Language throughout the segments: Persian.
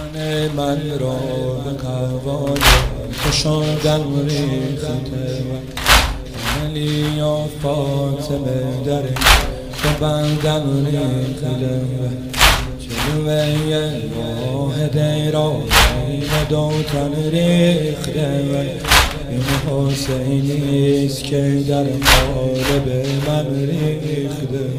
تن من را به قوال کشاندن ریخته علی یا فاطمه در ببندن ریخته جلوه واحده را بین دو تن ریخته این حسینیست که در قالب من ریخته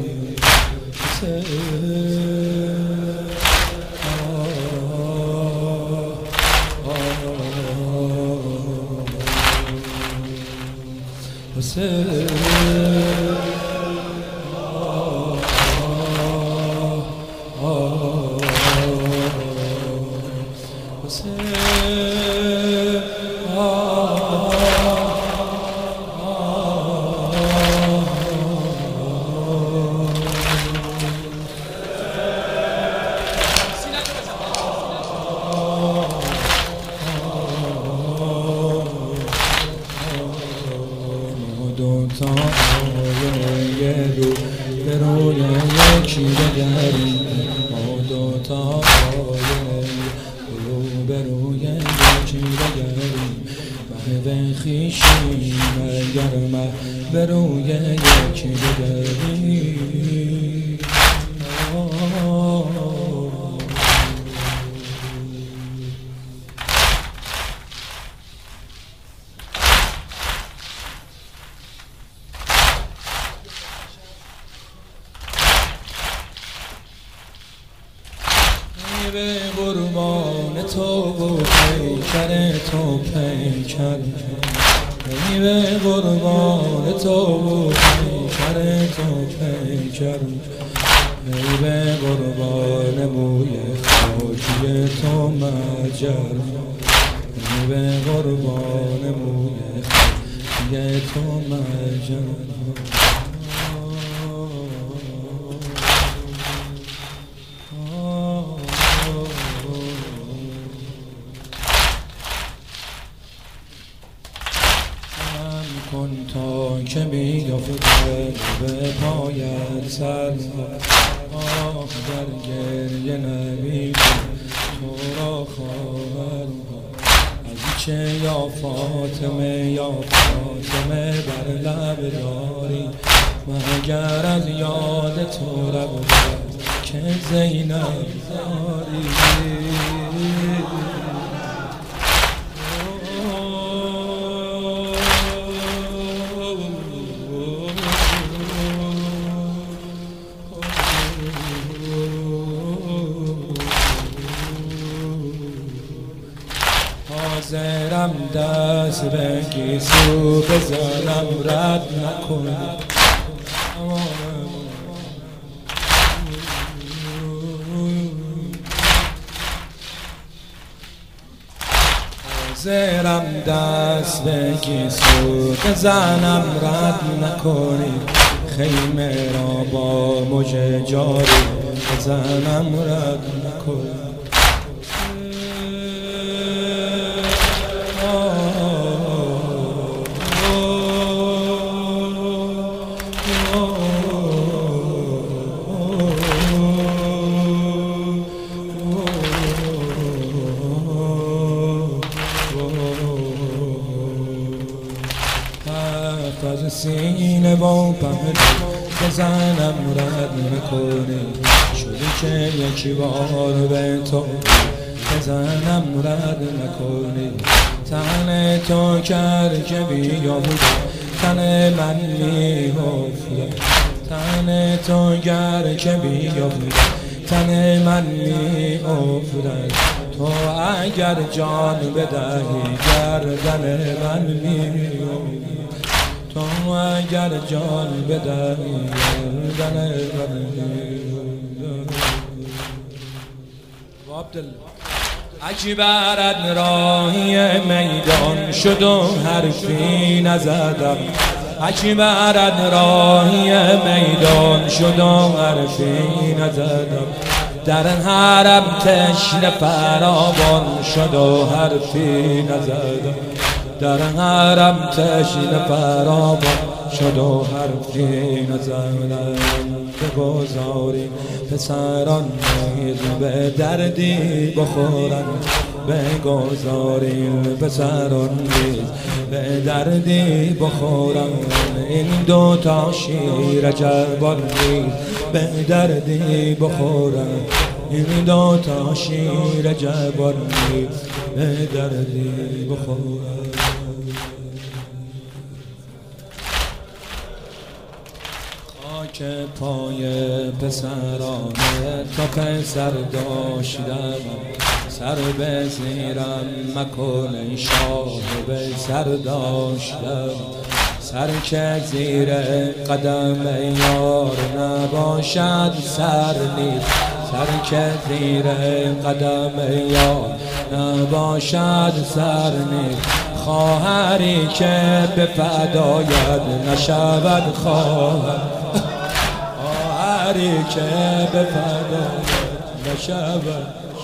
رو به روی یکی دگری ما دوتا رو به روی یکی دگری محو خویشیم اگر مه به روی یکی دگری به قربان تو و پیکر تو پیکر ای به قربان تو و پیکر تو پیکر ای به قربان موی خاکی تو مجر ای به قربان موی خاکی تو مجر کن تا که بیفته به پایت سر آه در گریه نبی تو را خواهر از چه یا فاطمه بر لب داری مگر از یاد تو رب که زینب داری حاضرم دست به گیسو بزنم رد نکن حاضرم دست به گیسو بزنم رد نکنی خیمه را با مژه جاری بزنم رد نکنی از سینه با پهلو بزنم رد نکنی شدی که یکی بار به تو بزنم رد نکنی تن تو کرد که بیا بود تن من می‌افتاد تن تو کرد که بیا بود تن من می‌افتاد تو اگر جان بدهی گردن من می‌افتاد تو اگر جان بدهی گردن من اکی برد راهی میدان شد و حرفی نزدم اکی برد راهی میدان شد و حرفی نزدم در حرم تشنه فراوان شد و حرفی نزدم در حرم تشنه فراوان شد و حرفی نزدم بگذاری پسران نیز به دردی بخورن بگذاری پسران نیز به دردی بخورن این دوتا شیر جوان نیز به دردی بخورن این دوتا شیر جوان نیز به دردی بخورن خاک پای پسرانه تا پسر داشتم سر به زیرم مکن ای شاه به سر داشتم سر که زیر قدم یار نباشد سر نیست سر که زیر قدم یار نباشد سر نیست خواهری که به فدایت نشود خواهر خواهری که به فدایت نشود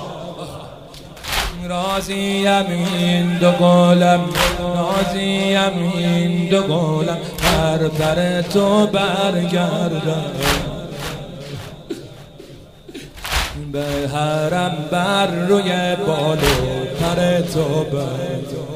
راضیم این دو گلم راضیم این دو گلم پر تو برگردم به حرم بر روی بالو پر تو برگردم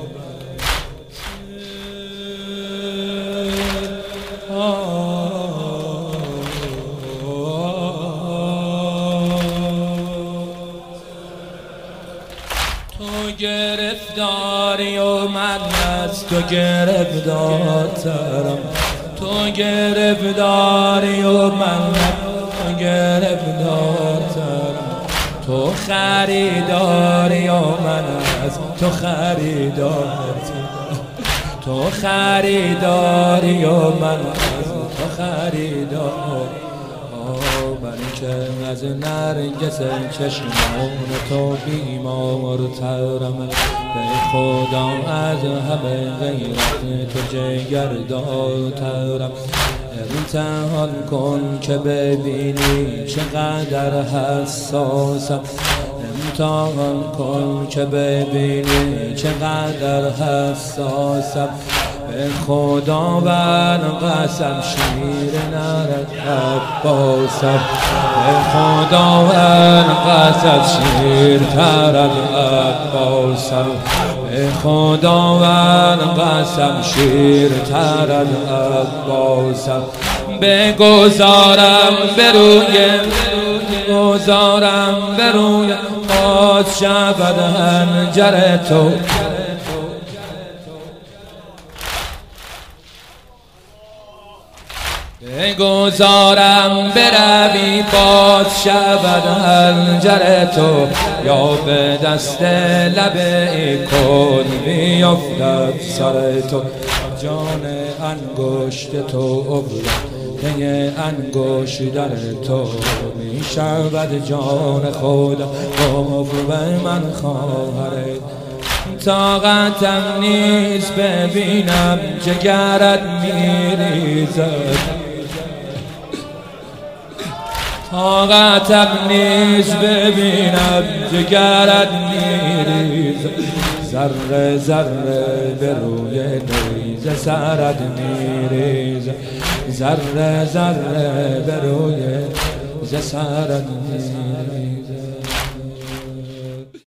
تو گرفتاری و من از تو گرفتارترم تو گرفتاری و من تو گرفتارترم تو خریداری و من از تو خریدارترم تو خریداری و من از تو خریدار من که از نرگس چشمان تو بیمارترم به خدا از همه غیرت تو جگردارترم امتحان کن که ببینی چقدر حساسم امتحان کن که ببینی چقدر حساسم به خداوند قسم شیر نرد عباسم به خداوند قسم شیر ترد عباسم به خداوند قسم شیر ترد عباسم بگذارم به روی باز شود حنجر تو بگذارم بروی باز شود حنجر تو یا به دست لبه کن بیفتد سر تو جان انگشت تو عبرت انگشت در تو می شود جان خدا قرب من خواهر طاقتم نیست ببینم جگرت میریزد طاقتم نیست ببینم جگرت میریزد ذره ذره به روی نیزه سرت میریزد ذره ذره به روی سرت میریزد